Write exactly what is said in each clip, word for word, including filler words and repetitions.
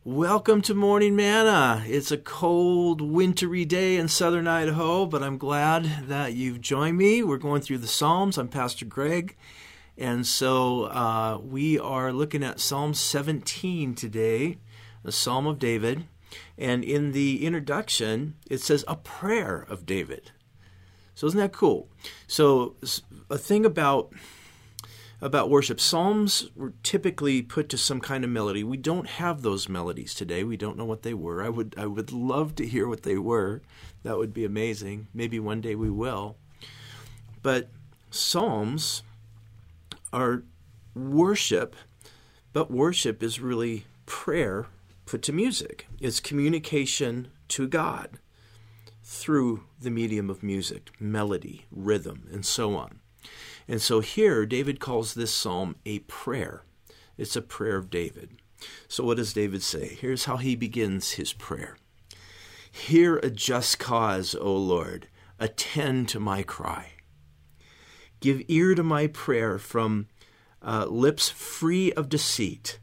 Welcome to Morning Manna. It's a cold, wintry day in southern Idaho, but I'm glad that you've joined me. We're going through the Psalms. I'm Pastor Greg, and so uh, we are looking at Psalm seventeen today, the Psalm of David. And in the introduction, it says a prayer of David. So isn't that cool? So a thing about about worship, psalms were typically put to some kind of melody. We don't have those melodies today. We don't know what they were. I would I would love to hear what they were. That would be amazing. Maybe one day we will. But psalms are worship, but worship is really prayer put to music. It's communication to God through the medium of music, melody, rhythm, and so on. And so here, David calls this psalm a prayer. It's a prayer of David. So what does David say? Here's how he begins his prayer. Hear a just cause, O Lord. Attend to my cry. Give ear to my prayer from uh, lips free of deceit.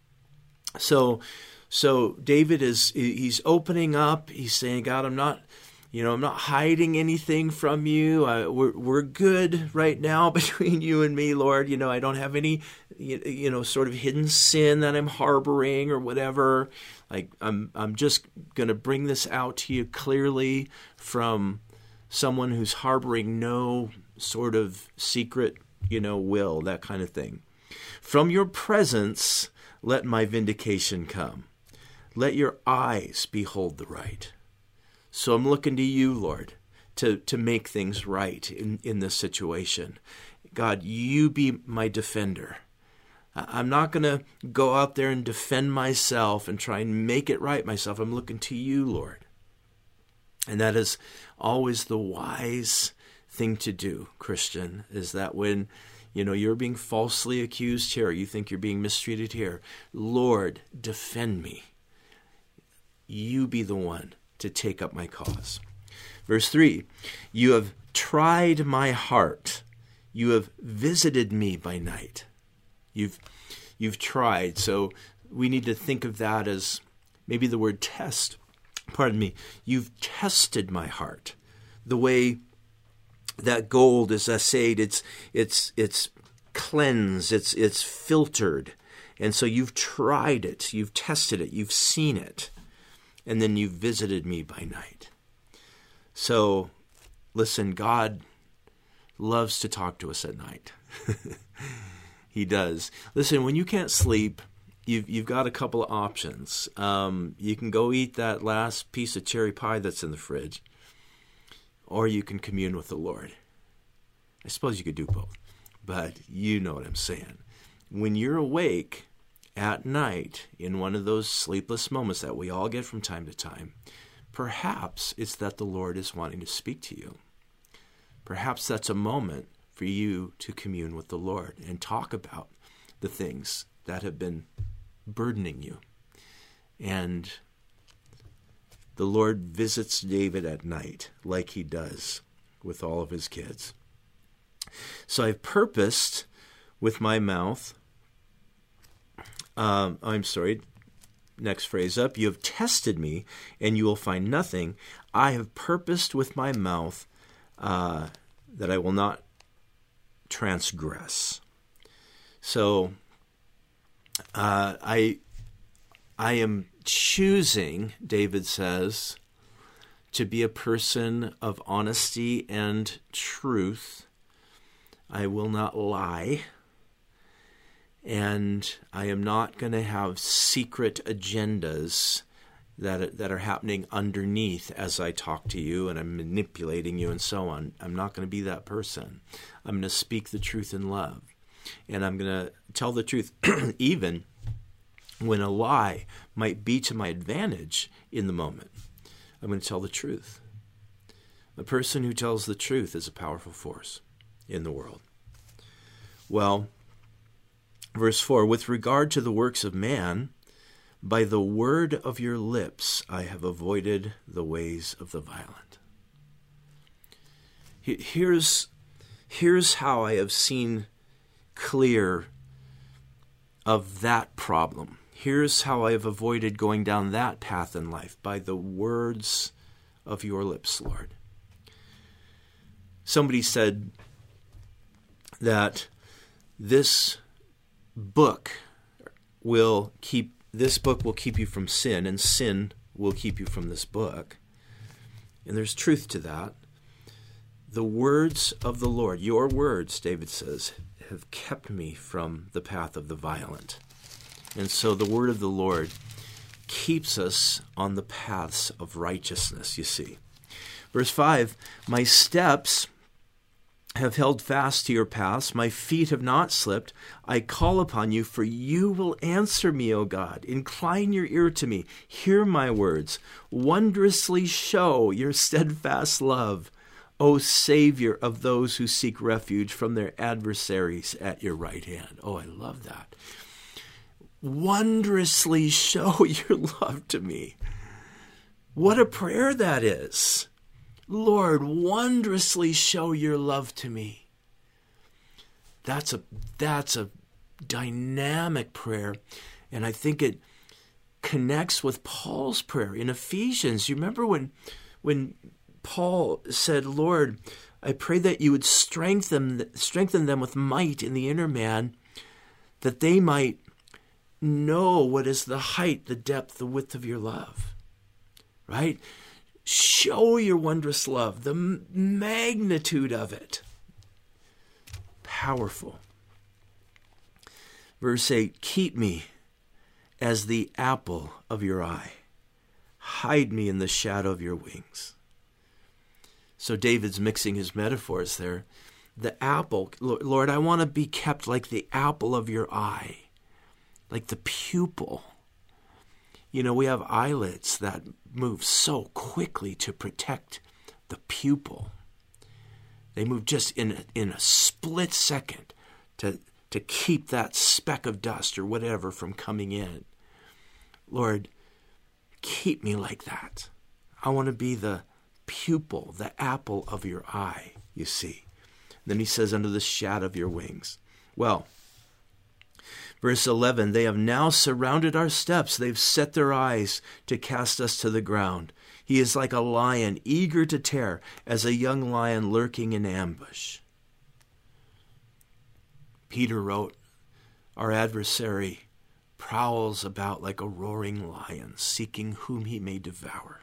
So, so David is, he's opening up. He's saying, God, I'm not... You know, I'm not hiding anything from you. I, we're we're good right now between you and me, Lord. You know, I don't have any, you, you know, sort of hidden sin that I'm harboring or whatever. Like I'm I'm just going to bring this out to you clearly from someone who's harboring no sort of secret, you know, will, that kind of thing. From your presence, let my vindication come. Let your eyes behold the right. So I'm looking to you, Lord, to, to make things right in, in this situation. God, you be my defender. I'm not going to go out there and defend myself and try and make it right myself. I'm looking to you, Lord. And that is always the wise thing to do, Christian, is that when, you know, you're being falsely accused here, you think you're being mistreated here, Lord, defend me. You be the one to take up my cause. Verse three, you have tried my heart. You have visited me by night. You've you've tried. So we need to think of that as maybe the word test. Pardon me. You've tested my heart. The way that gold is assayed, it's it's it's cleansed, it's it's filtered. And so you've tried it, you've tested it, you've seen it. And then you visited me by night. So, listen, God loves to talk to us at night. He does. Listen, when you can't sleep, you've, you've got a couple of options. Um, you can go eat that last piece of cherry pie that's in the fridge, or you can commune with the Lord. I suppose you could do both, but you know what I'm saying. When you're awake at night, in one of those sleepless moments that we all get from time to time, perhaps it's that the Lord is wanting to speak to you. Perhaps that's a moment for you to commune with the Lord and talk about the things that have been burdening you. And the Lord visits David at night like he does with all of his kids. So I've purposed with my mouth Um, I'm sorry, next phrase up. You have tested me, and you will find nothing. I have purposed with my mouth uh, that I will not transgress. So uh, I, I am choosing, David says, to be a person of honesty and truth. I will not lie. And I am not going to have secret agendas that that are happening underneath as I talk to you and I'm manipulating you and so on. I'm not going to be that person. I'm going to speak the truth in love. And I'm going to tell the truth even when a lie might be to my advantage in the moment. I'm going to tell the truth. A person who tells the truth is a powerful force in the world. Well, verse four, with regard to the works of man, by the word of your lips I have avoided the ways of the violent. Here's, here's how I have seen clear of that problem. Here's how I've avoided going down that path in life, by the words of your lips, Lord. Somebody said that this book will keep this book will keep you from sin, and sin will keep you from this book. And there's truth to that. The words of the Lord, your words, David says, have kept me from the path of the violent. And so the word of the Lord keeps us on the paths of righteousness, you see. Verse five, my steps have held fast to your paths. My feet have not slipped. I call upon you, for you will answer me, O God. Incline your ear to me. Hear my words. Wondrously show your steadfast love, O Savior of those who seek refuge from their adversaries at your right hand. Oh, I love that. Wondrously show your love to me. What a prayer that is. Lord, wondrously show your love to me. That's a that's a dynamic prayer, and I think it connects with Paul's prayer in Ephesians. You remember when when Paul said, Lord, I pray that you would strengthen strengthen them with might in the inner man, that they might know what is the height, the depth, the width of your love. Right? Show your wondrous love, the magnitude of it. Powerful. Verse eight, keep me as the apple of your eye. Hide me in the shadow of your wings. So David's mixing his metaphors there. The apple, Lord, I want to be kept like the apple of your eye, like the pupil. You know, we have eyelids that move so quickly to protect the pupil. They move just in a, in a split second to, to keep that speck of dust or whatever from coming in. Lord, keep me like that. I want to be the pupil, the apple of your eye, you see. And then he says, under the shadow of your wings. Well, verse eleven, they have now surrounded our steps. They've set their eyes to cast us to the ground. He is like a lion, eager to tear, as a young lion lurking in ambush. Peter wrote, our adversary prowls about like a roaring lion, seeking whom he may devour.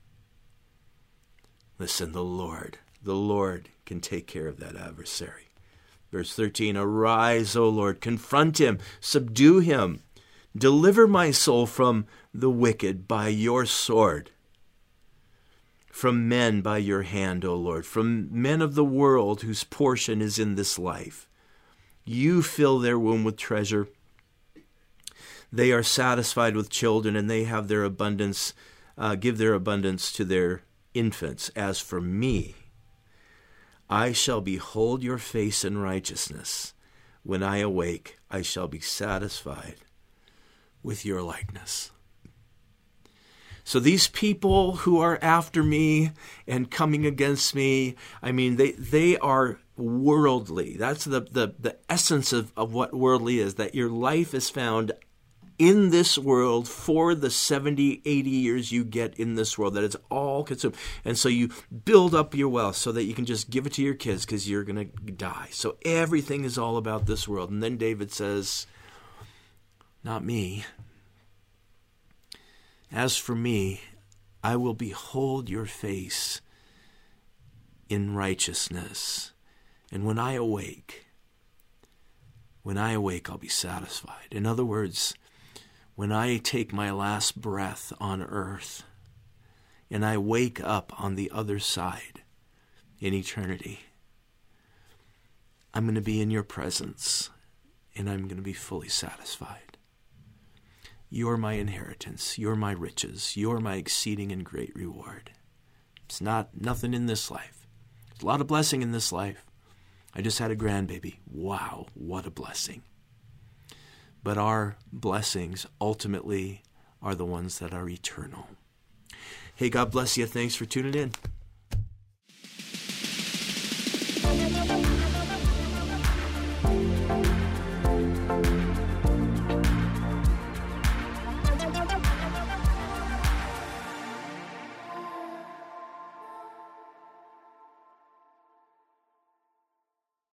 Listen, the Lord, the Lord can take care of that adversary. Verse thirteen, arise, O Lord, confront him, subdue him. Deliver my soul from the wicked by your sword. From men by your hand, O Lord, from men of the world whose portion is in this life. You fill their womb with treasure. They are satisfied with children, and they have their abundance, uh, give their abundance to their infants. As for me, I shall behold your face in righteousness. When I awake, I shall be satisfied with your likeness. So these people who are after me and coming against me, I mean, they, they are worldly. That's the, the, the essence of, of what worldly is, that your life is found in this world for the seventy, eighty years you get in this world, that it's all consumed. And so you build up your wealth so that you can just give it to your kids because you're going to die. So everything is all about this world. And then David says, not me. As for me, I will behold your face in righteousness. And when I awake, when I awake, I'll be satisfied. In other words, when I take my last breath on earth and I wake up on the other side in eternity, I'm going to be in your presence and I'm going to be fully satisfied. You're my inheritance. You're my riches. You're my exceeding and great reward. It's not nothing in this life. There's a lot of blessing in this life. I just had a grandbaby. Wow, what a blessing. But our blessings ultimately are the ones that are eternal. Hey, God bless you. Thanks for tuning in.